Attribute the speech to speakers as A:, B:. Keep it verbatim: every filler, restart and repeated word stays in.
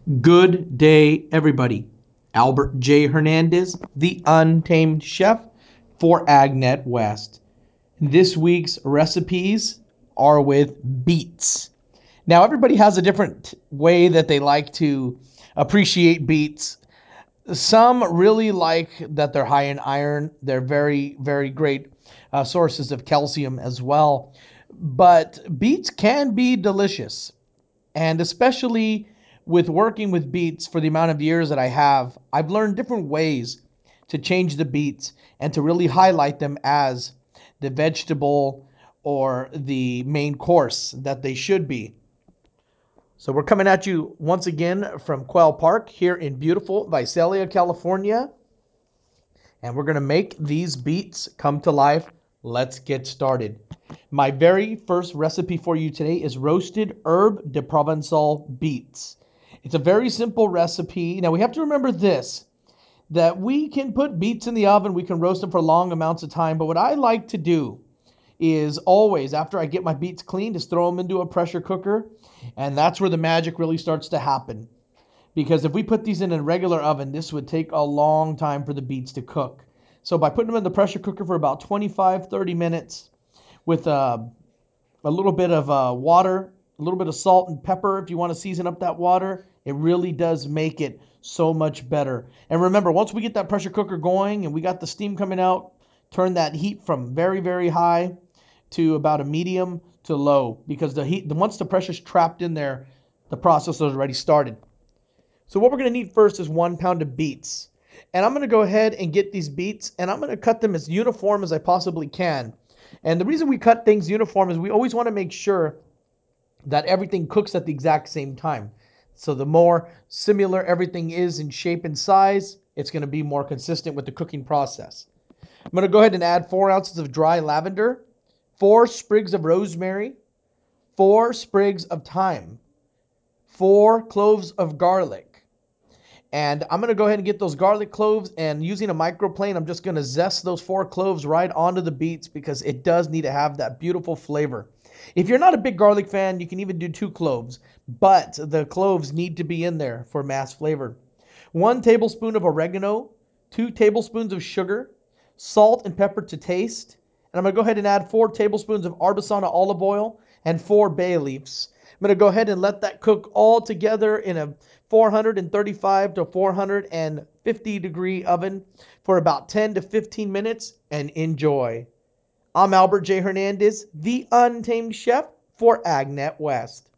A: Good day, everybody. Albert J. Hernandez, the Untamed Chef for AgNet West. This week's recipes are with beets. Now, everybody has a different way that they like to appreciate beets. Some really like that they're high in iron. They're very, very great uh, sources of calcium as well. But beets can be delicious. And especially with working with beets for the amount of years that I have, I've learned different ways to change the beets and to really highlight them as the vegetable or the main course that they should be. So we're coming at you once again from Quail Park here in beautiful Visalia, California. And we're going to make these beets come to life. Let's get started. My very first recipe for you today is roasted herb de Provençal beets. It's a very simple recipe. Now we have to remember this, that we can put beets in the oven, we can roast them for long amounts of time, but what I like to do is always, after I get my beets cleaned, is throw them into a pressure cooker, and that's where the magic really starts to happen. Because if we put these in a regular oven, this would take a long time for the beets to cook. So by putting them in the pressure cooker for about twenty-five, thirty minutes with uh, a little bit of uh, water, a little bit of salt and pepper if you want to season up that water, it really does make it so much better. And remember, once we get that pressure cooker going and we got the steam coming out, turn that heat from very, very high to about a medium to low, because the heat, once the pressure's trapped in there, the process has already started. So what we're going to need first is one pound of beets. And I'm going to go ahead and get these beets, and I'm going to cut them as uniform as I possibly can. And the reason we cut things uniform is we always want to make sure that everything cooks at the exact same time. So the more similar everything is in shape and size, it's going to be more consistent with the cooking process. I'm going to go ahead and add four ounces of dry lavender, four sprigs of rosemary, four sprigs of thyme, four cloves of garlic. And I'm going to go ahead and get those garlic cloves, and using a microplane, I'm just going to zest those four cloves right onto the beets because it does need to have that beautiful flavor. If you're not a big garlic fan, you can even do two cloves, but the cloves need to be in there for mass flavor. One tablespoon of oregano, two tablespoons of sugar, salt and pepper to taste. And I'm going to go ahead and add four tablespoons of Arbasana olive oil and four bay leaves. I'm going to go ahead and let that cook all together in a four thirty-five to four fifty degree oven for about ten to fifteen minutes, and enjoy. I'm Albert J. Hernandez, the Untamed Chef for AgNet West.